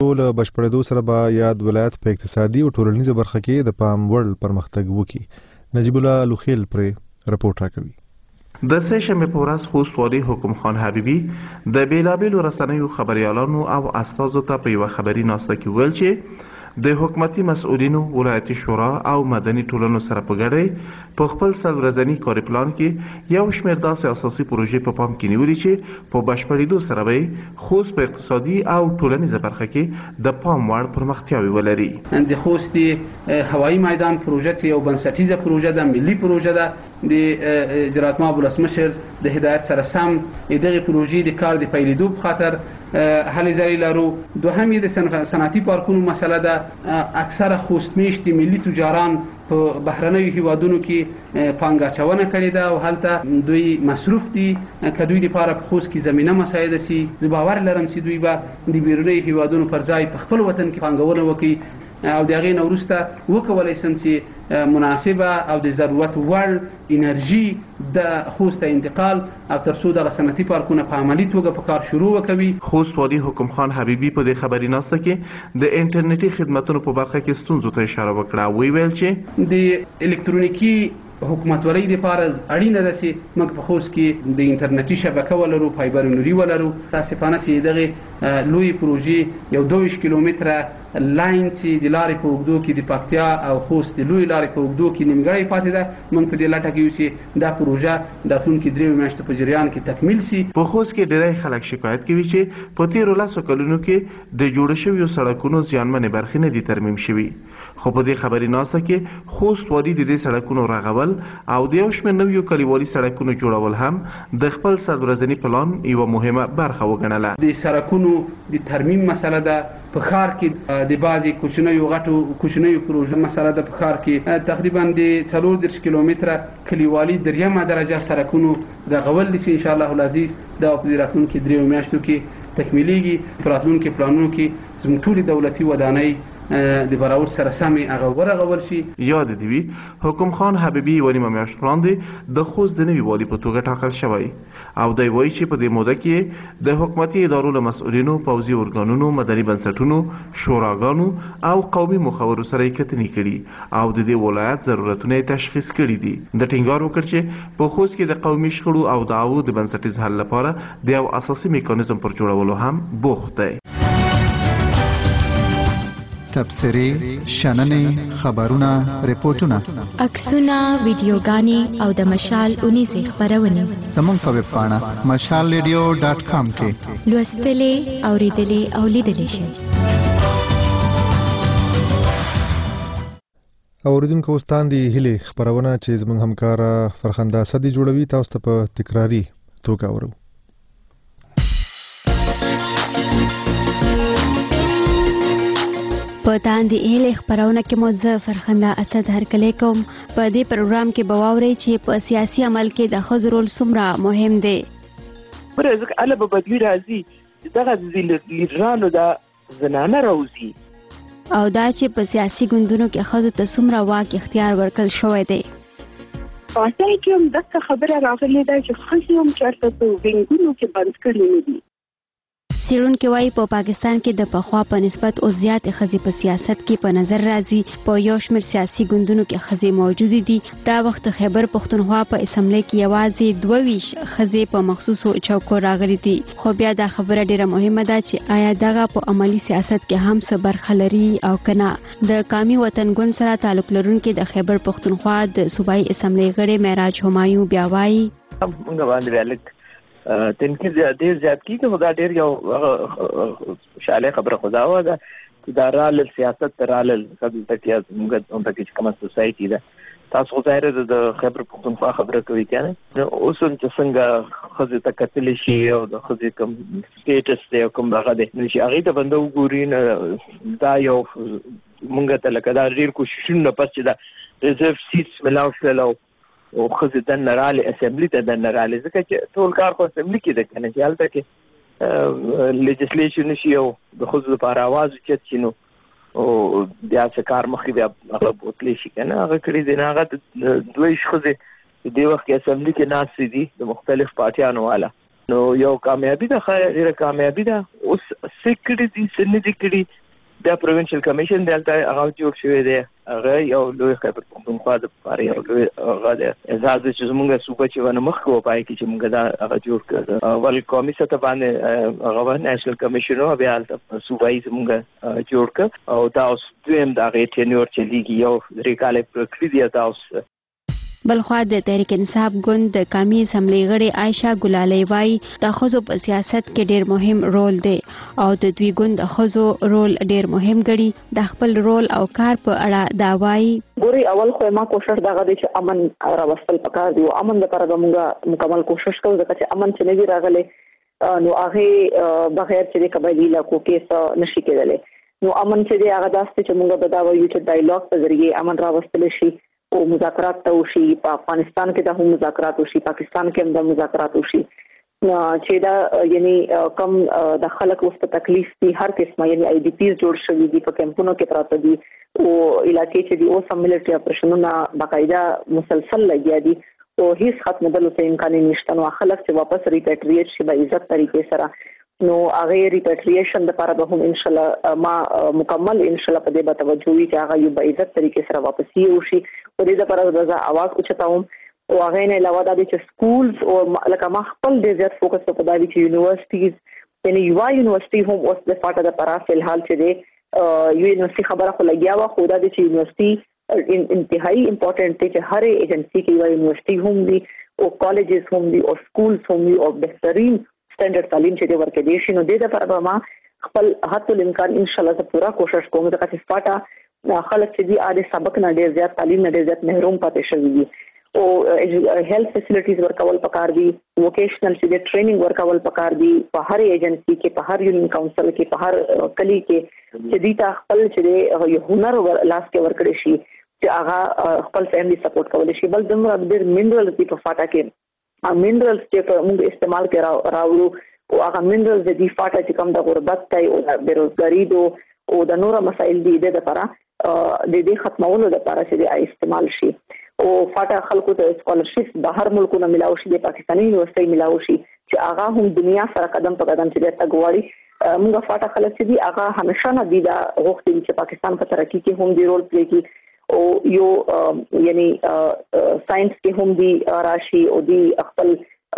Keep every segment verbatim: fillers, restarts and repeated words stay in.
له بشپړېدو سره به یاد ولایت په اقتصادي او ټولنیزه برخه کې د پام وړ پرمختګ وکړي. نجیب الله لوخیل پرې رپورټ راکوي. د سه شنبې په ورځ خوست والي حکم خان حبیبي د بېلابېلو رسنیو خبریالانو او استازو ته په یوه خبري ناسته کې وویل چې د حکومتي مسؤلینو، ولایتي شورا او مدني ټولنو سره په ګډه په خپل سل ورځني کاري پلان کې یو شمېر داسې اساسي پروژې په پام کې نیولي چې په بشپړېدو سره به خوست په اقتصادي او ټولنیزه برخه کې د پام وړ پرمختیاوې ولري. د خوست هوایي میدان پروژه چې یو بنسټیزه پروژه ده، ملي پروژه ده. د جناب ماب ولسمشر د هدایت سره سم دغه پروژې د کار د پیلېدو په خاطر هلې ځلې لرو. دوهم یې د صنعتي پارکونو مسله ده. اکثره خوست میشتي ملي تجاران په بهرنیو هیوادونو کې پانګه اچونه کړې ده او هلته دوی مصروف دي که دوی لپاره په خوست کې زمینه مساعده سي. زه باور لرم چې دوی به د بیرونیو هیوادونو پر ځای په خپل وطن کې پانګونه وکړي او د هغې نه وروسته وکولی سم چې مناسبه او د ضرورت وړ انرژي د خوست ته انتقال او تر څو دغه صنعتي پارکونه په عملي توګه په کار شروع وکوي. خوست والي حکم خان حبیبي په دې خبري ناسته کې د انټرنیټي خدماتو په برخه کې ستونزو ته اشاره وکړه. وی ویل چې د الکترونیکي حکومتولۍ لپاره اړینه ده چې موږ په خوست کې د انټرنیټي شبکه ولرو، فایبر نوري ولرو. تاسفانه چې دغه لوی پروژې یو دوه ویشت کیلومتره لاین چې د لارې په اوږدو کې د پکتیا او خوست د لوی لارې په اوږدو کې نیمګړی پاتې ده، موږ په دې لټه کې یو چې دا پروژه د راتلونکي دریو میاشتو په جریان کې تکمیل شي. په خوست کې ډېری خلک شکایت کوي چې په تېرو لسو کلونو کې د جوړ شویو سړکونو زیانمنې برخې نه دي ترمیم شوي. خو په دې خبري ناسته کې خوست والي د دې سړکونو رغول او د یو شمېر نویو کلیوالي سړکونو جوړول هم د خپل سل ورځني پلان یوه مهمه برخه وګڼله. د سړکونو د ترمیم مسله ده. په ښار کې د بعضې کوچنیو غټو کوچنیو پروژو مسله ده. په ښار کې تقریبا د څلور دېرش کیلومتره کلیوالي دریمه درجه سړکونو رغول دي چې انشاءالله العزیز دا په راتلونکي دریو میاشتو کې تکمیلیږي. په راتلونکي پلانونو کې زموږ ټولې دولتي ودانۍ د براوت سره سمې هغه ورغول شي. یاد دې وي حکم خان حبیبي یوه نیمه میاشت وړاندې د خوست د نوي والي په توګه ټاکل شوی او دی وایي چې په دې موده کې د حکومتي ادارو له مسؤلینو، پوځي ارګانونو، مدني بنسټونو، شوراګانو او قومي مخورو سره یې کتنې کړي او د دې ولایت ضرورتونه یې تشخیص کړي دي. د ټینګار وکړ چې په خوست کې د قومي شخړو او دعوو د بنسټیز حل لپاره د یو اساسي میکانیزم پر جوړولو هم بوخت دی. تبصرې، شننې، خبرونه، ریپورټونه، عکسونه، ویډیوګانې او د مشال اونیزې خپرونې زموږ په ویب پاڼه مشال ریډیو ډاټ کام کې لوستلې، اورېدلې او لیدلې شئ. اوریدونکو اوس تاندې هیلې خپرونه چې زموږ همکاره فرخنده صدی جوړوي تاسو ته په تکراري توګه اورو. په تاندې هیلې خپرونه کې مو زه فرخنده اسد هرکلی کوم. په دې پروګرام کې به واورئ چې په سیاسي عمل کې د ښځو رول څومره مهم دی. پرې ځکه هله به بدلي راځي چې دغه لیډرانو دا زنانه راوځي او دا چې په سیاسي ګوندونو کې ښځو ته څومره واک اختیار ورکړل شوی دی. پارټۍ کې هم دغه خبره راغلې ده چې ښځې هم چېرته په وینګونو کې بند کړي نه دي. څېړونکي وایي په پاکستان کې د پخوا په نسبت اوس زیاتې ښځې په سیاست کې په نظر راځي. په یو شمېر سیاسي ګوندونو کې ښځې موجودې دي. دا وخت خیبر پښتونخوا په اسمبلۍ کې یوازې دوه ویشت ښځې په مخصوصو چوکو راغلي دي. خو بیا دا خبره ډېره مهمه ده چې آیا دغه په عملي سیاست کې هم څه برخه لري او که نه. د قامي وطن ګوند سره تعلق لرونکي د خیبر پښتونخوا د صوبایي اسمبلۍ غړی معراج همایون بیا وایي تنقید ډېر زیات کېږي خو دا ډېر یو خوشحالۍ خبره خو دا وه ده چې دا رالل سیاست ته رالل دلته کې زموږ هلته کې چې کومه سوسایټي ده تاسو خو ظاهره ده د خیبر پښتونخوا خبره کوي که نه. اوس هم چې څنګه ښځې ته کتلی شي او د ښځې کوم سټیټس دی او کوم هغه دی نو چې هغې ته بنده وګوري نو دا یو مونږ ته لکه دا ډېر کوششونه نه پس چې دا ریزرو سیټس میلاو شول او او ښځې دننه رالې اسمبلي ته دننه رالې ځکه چې ټول کار خو اسمبلي کې ده که نه چې هلته کې لیجسلیشن شي او د ښځو لپاره اواز اوچت شي نو او بیا څه کار مخکې بیا هغه بوتلی شي که نه هغه کړي دي نه هغه دوه ویشت ښځې په دې وخت کې اسمبلي کې ناستې دي د مختلف پارټیانو والا نو یو کامیابی ده خیر ډیره کامیابی ده اوس سکړي دي سن دي کړي د پروینشل کمیشن دلته هغه جوړ شوی دی هغه یو لوی خبر پښتونخوا د پاره یو لوی هغه د اعزاز چې موږ صوبه چې ونه مخ کو پای کې چې موږ دا هغه جوړ کړ ول قومي سطح باندې هغه نېشنل کمیشن او بیا صوبایي موږ جوړ کړ او دا اوس دویم د هغه ټینور چې لیګي یو ریکاله پرکړی دی اوس بلخوا د تحریک انصاف ګوند د قومي اسمبلی غړي عائشه ګلالۍ وايي د ښځو په سیاست کې ډېر مهم رول دی او د دوی ګوند د ښځو رول ډېر مهم ګڼي د خپل رول او کار په اړه دا وايي ګوري اول خو ما کوشش دغه دی چې امن راوستل پکار دی او امن لپاره موږ مکمل کوشش کوو ځکه چې امن چې نه دی راغلی نو هغه بغیر چې قبایلی علاقو کې نشي کېدلی نو امن چې دی هغه داسې چې موږ به دا وایو چې ډایلاګ په ذریعه امن راوستل شي او مذاکرات ته وشي په افغانستان کې د هم مذاکرات وشي پاکستان کې هم د مذاکرات وشي چې دا یعنی کم د خلک وسط تکلیف دي هر قسمه یعنی آی ډی پیز جوړ شوی دي په کیمپونو کې پراته دي او علاقې چې دی او سم ملټری اپریشنونه باقاعده مسلسل لګیا دي او هیڅ ختم دلو ته امکان نشته نو خلک چې واپس ریپیټریټ شي په عزت طریقې سره نو هغه ریپیټریشن لپاره به هم ان شاء الله ما مکمل ان شاء الله په دې به توجه وي چې هغه یو په عزت طریقې سره واپس یوشي او دې لپاره د اواز اوچتاوم او هغه نه علاوه د چې سکولز او لکه ما خپل د زیات فوکس په دایي چې یونیورسيټیز یعنی یو یونیورسيټي هم اوس د فاټه د لپاره په حال چې دی یو یونیورسيټي خبره خو لګیا و خو دا د چې یونیورسيټي انتهایی امپورټنت دی چې هر ایجنسی کې یو یونیورسيټي هم دی او کالجز هم دي او سکولز هم دي او بهترین سټانډرډ تعلیم چې ورکړي دي شنو د دې لپاره ما خپل هڅو الامکان ان شاء الله زه پورا کوشش کوم چې فاټه خلک چې دي اړ سبق نه ډیر زیات تعلیم نه ډیر زیات محروم پاتې شوي دي او هیلث فیسیلیټیز ورکول پکار دي ووکیشنل چې ټریننګ ورکول پکار دي په هر ایجنسی کې په هر یونین کونسل کې په هر کلی کې چې دي تا خپل چې یو هنر لاس کې ورکړي شي چې هغه خپل فیملی سپورټ کول شي بل دمر ډیر منرالز دي په فاټه کې منرالز چې موږ استعمال کې راوړو او هغه منرالز د دې فاټه چې کوم د غربت ته او د بیروزګاری دو او د نورو مسایل دي د لپاره د دې ختمولو لپاره چې د استعمال شي او فاټه خلکو ته سکالرشپ بهر ملکونو ملاوي شي د پاکستاني یونیورسيټي ملاوي شي چې هغه هم دنیا سره قدم په قدم چې د تګواري موږ فاټه خلک چې دي هغه همیشه نه دي دا غوښتي چې پاکستان په ترقی کې هم دی رول پلی کوي او یو یعنی ساينس کې هم دی راشي او دی خپل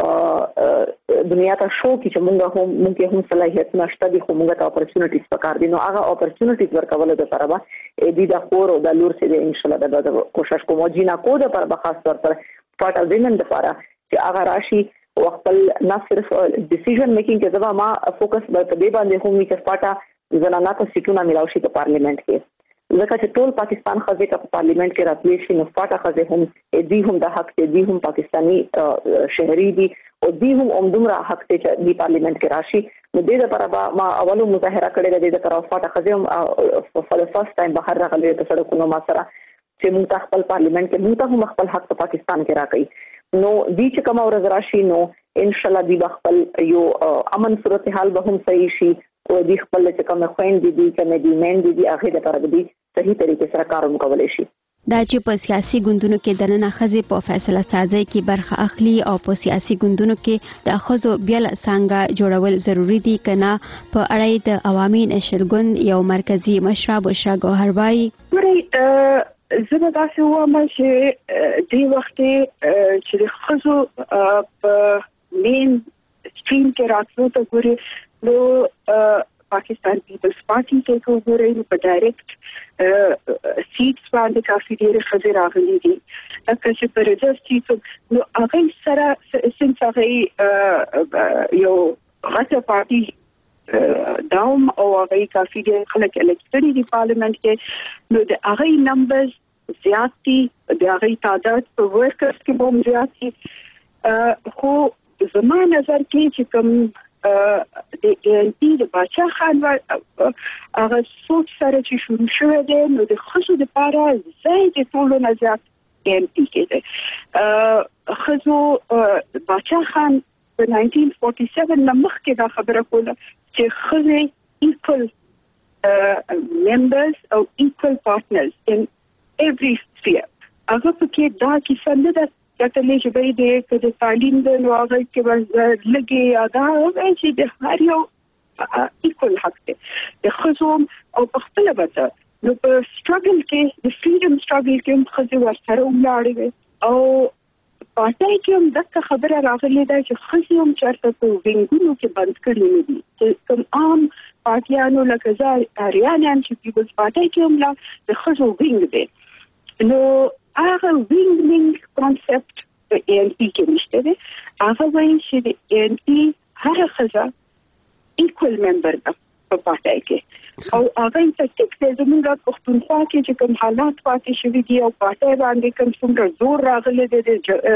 دنیا ته شو کې چې موږ هم موږ هم صلاحیت نشته دي خو موږ ته اپورتونټیز پکار دي نو هغه اپورتونټیز ورکول د لپاره به دې د خور او د لور سره ان شاء الله د کوشش کوم جینا کو د لپاره خاص طور پر پټ وینن لپاره چې هغه راشي او خپل نه صرف ډیسیژن میکینګ کې ځما ما فوکس په دې باندې هم چې پټه زنانه ته سیټونه ملاوي شي په پارلیمنت کې ځکه چې ټول پاکستان خزه په پارلیمنت کې راتلی شي نو فاټه خزه هم دې هم د حق دې هم پاکستانی شهري دي او دې هم عمدمره حق ته چې دې پارلیمنت کې راشي نو دې لپاره ما اولو مظاهره کړې ده د طرف فاټه خزه هم فور فرست ټایم بهر راغلي په سړکونو ما سره چې موږ خپل پارلیمنت کې موږ هم خپل حق په پاکستان کې راکړي نو دې چې کوم ورځ راشي نو ان شاء الله دې خپل یو امن صورتحال به هم صحیح شي او دې خپل چې کوم خويندې دي کوم دي مین دي هغه د لپاره دې صحیح طریقې سره کار وکولای شي دا چې په سیاسي ګوندونو کې د نن خزې په فیصله سازي کې برخه اخلي او په سیاسي ګوندونو کې د خزو بیل څنګه جوړول ضروری دي کنه په اړه د عوامي نشل ګوند یو مرکزی مشرب بشرا ګوهروای ورې زه دا څه وایم چې د وخت چې خزو په مین سټریم کې راتلو ته ګوري نو پاکستان پیپلز پارټي کې کومه په ډایرکټ سیټس باندې کافي ډېر خزر راغلي دي لکه چې پر رجسټري نو هغه سره سنس هغه یو غټه پارټي داوم او هغه کافي ډېر خلک الکټري دی پارلیمنت کې نو د هغه نمبرز زیاتی د هغه تعداد په ورکرز کې هم زیاتی خو زما نظر کې چې کوم د ان پی د بچا خان هغه سوچ سره چې شروع شوه دی نو د خصو د پاره زید ټولو نه زیات ان پی کې دی خصو بچا خان په نایزدین فورټي سیون نمخ کې دا خبره کوله چې خزه equal members او equal partners in every sphere هغه په کې دا کیسه نه ده کتلې چې به دې د تعلیم د نوغه کې بس لګي ادا او چې د هر یو ایکول حق دی د خصوم او په خپل بچا نو په سټرګل کې د فریډم سټرګل کې خزي ورسره ولاړې او پاتای کې هم دغه خبره راغلې ده چې خزي هم چرته په وینګونو کې بند کړی نه دي چې کوم عام پارټیانو لکه ځای اریانان چې پیپلز پارټي کې هم لا د خزو وینګ دی نو هغه وینګ کانسپټ په ای ان پی کې نشته دی هغه وایي چې د ای ان پی هر خزه ایکوال ممبر ده په پارټي کې او هغه په ټیک د زموږ پښتونخوا کې چې کوم حالات پاتې شوي دي او پارټي باندې کوم څومره زور راغلی دی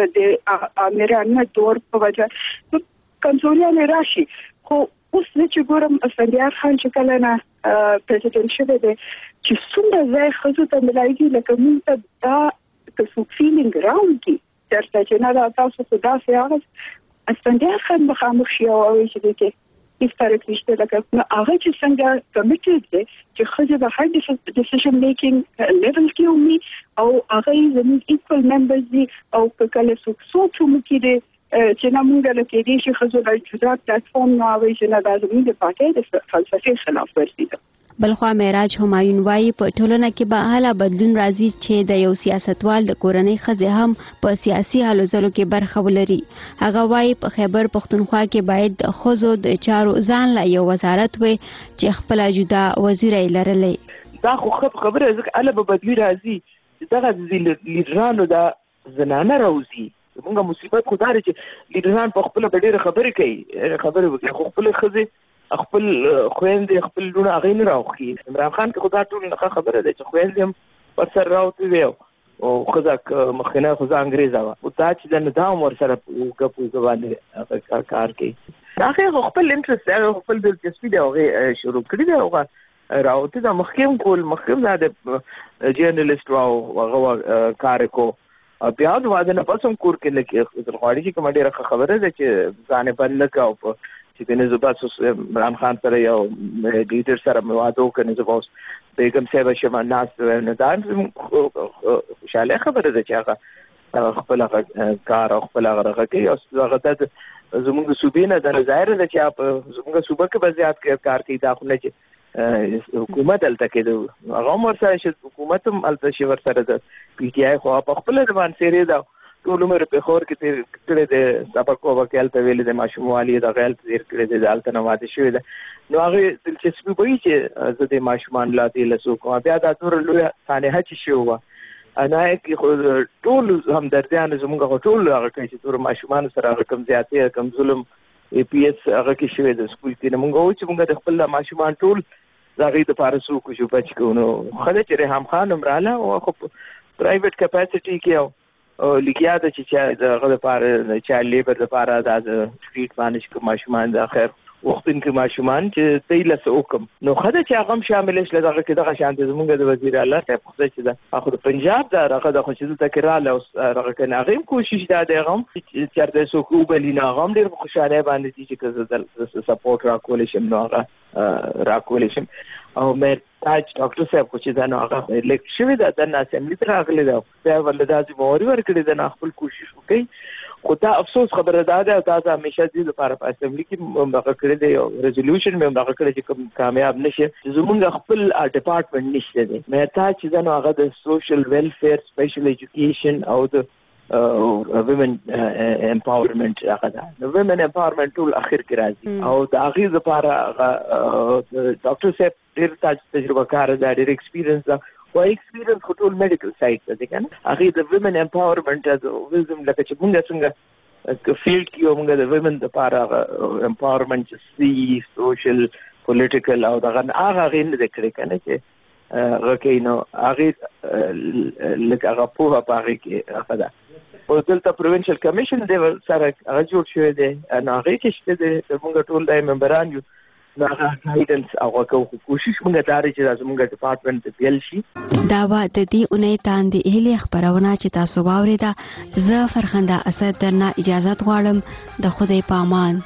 د امیرانه دور په وجه کنټرول راشي خو اوس چې ګورم اسفندیار خان چې کله نه پریزیدنت شوی دی چې څومره ځای ښځو ته ملایږي لکه موږ ته دا که څوک فیلینګ راوړي چېرته چې نه دا تاسو خو داسې هغه اسفندیار خان مخامخ شي او وایي چې دی کې هیڅ فرق نشته لکه نو هغه چې څنګه کمیټډ دی چې ښځې به هر ډیسیژن میکینګ لیول کې ومي او هغه زموږ ایکوال ممبرز دي او که کله څوک سوچ هم وکړي چې نه مونږ له کې دي چې ښځو د جدا پلیټفارم نه وایي چې نه دا زموږ د پارټۍ د فلسفې خلاف ورزي ده بلخوا معراج همایون وایي په ټولنه کې به هله بدلون راځي چې د یو سیاستوال د کورنۍ ښځې هم په سیاسي هلو ځلو کې برخه ولري هغه وایي په خیبر پښتونخوا کې باید د ښځو د چارو ځان له یو وزارت وي چې خپله جدا وزیره یې لرلی دا خو خبره ځکه هله به بدلون راځي دغه لیډرانو دا زنانه راوځي موږ مصیبت خو دا دی چې لیډران په خپله به ډېرې خبرې کوي خبرې وکړي خو خپلې ښځې خپل خويندې خپل لونه هغه نه راوخي عمران خان کې خدا ټول نه خبره ده چې خويندې هم پر سر راوتی وي او خزاک مخنه خزا انګريزا او دا چې د نظام ور سره کپو زبانه کار کوي هغه خپل انټرست هغه خپل دلچسپي دی هغه شروع کړی دی هغه راوتی دا مخکیم کول مخکیم دا د جرنالست راو هغه کار کو بیا د واده نه پسوم کور کې لکه غواړي چې کوم ډیره خبره ده چې ځانه بل نه کاو چې د نزبات عمران خان سره یو لیډر سره مواده وکړي زبوس بیگم صاحب شمه ناس نه دا خوشاله خبره ده چې هغه خپل کار او خپل هغه کوي او هغه د زموږ صوبې نه د ظاهر ده چې زموږ صوبه کې به زیات کار کوي دا خو نه چې حکومت الته کې هغه مر سره چې حکومت هم الته شي ور سره د پی ټی آی خو په خپل ځوان سره دا ټول عمر په خور کې کړه د سبق او وکیل ته ویل د ماشوموالي د غیل تیر کړه د الته نواده شوی ده نو هغه دلچسپي وایي چې زه د ماشومان لا دې لسو کوم بیا دا ټول لوی ثانیه چې شو انا کې خو ټول هم دردیان زموږ ټول هغه کوي چې ټول ماشومان سره کم زیاتې کم ظلم ای پی ایس هغه کې شوی د سکول کې موږ و چې موږ د خپل ماشومان ټول زغی د پارسو کو شو بچ کو نو خله چې رحم خان عمراله او خو پرایویټ کیپاسټي کې او لګیا د چې دغه لپاره چې لیبر لپاره د سټریټ باندې کوم ماشومان د اخر وختن کې ماشومان چې تیله سوکم نو خدای چې هغه شامل شل دغه کې دغه شانت زمونږ د وزیر الله ته خدای چې د اخر پنجاب دا هغه د خوشیدو تکراله او هغه کنه هغه کوشش دا دی غم چې چرته سو کو بلینا غم ډیر خوشاله باندې چې کزه سپورټ را کول شم نو هغه را کول شم او مې تاج ډاکټر صاحب کو چې دا نو هغه لیک شوی دا د اسمبلی تر راغلی دا بیا ولدازي موري ورکړي د خپل کوشش وکړي خو دا افسوس خبره ده دا تاسو همیشه دې لپاره په اسمبلی کې مغه کړی دی او ریزولوشن مې مغه کړی چې کوم کامیاب نشي زمونږ خپل ډپارټمنټ نشته دی مې تا چې دا نو هغه د سوشل ویلفیر سپیشل ایجوکیشن او د ویمن امپاورمنت هغه ده نو ویمن امپاورمنت ټول اخر کې راځي او د هغه لپاره ډاکټر صاحب ډېر تجربه کار ده ډېر ایکسپیرینس ده و ایکسپیرینس خو ټول میډیکل سایت ده کنه هغه د ویمن امپاورمنت از وزم لکه چې موږ څنګه فیلډ کې موږ د ویمن لپاره امپاورمنت سی سوشل پولیټیکل او دغه هغه غین د کړی کنه چې هغه کې نو هغه لکه هغه په هغه کې هغه ده او دلته پروینشل کمیشن دی سره هغه جوړ شوی دی نو هغه کې شته د موږ ټول د ممبران یو دا گایډنس او کوشش موږ داري چې زموږ ډپارټمنټ ته پیل شي دا و د دې اونۍ تاندې هلي خبرونه چې تاسو واوریدا زه فرخنده اسد درنه اجازه غواړم د خدای پامان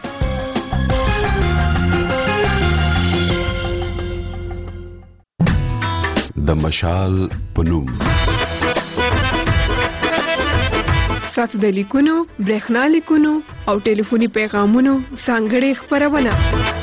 د مشال پنوم تاسو د لیکونو، برېښنا لیکونو او ټلیفوني پیغامونو ځانګړې خبرونه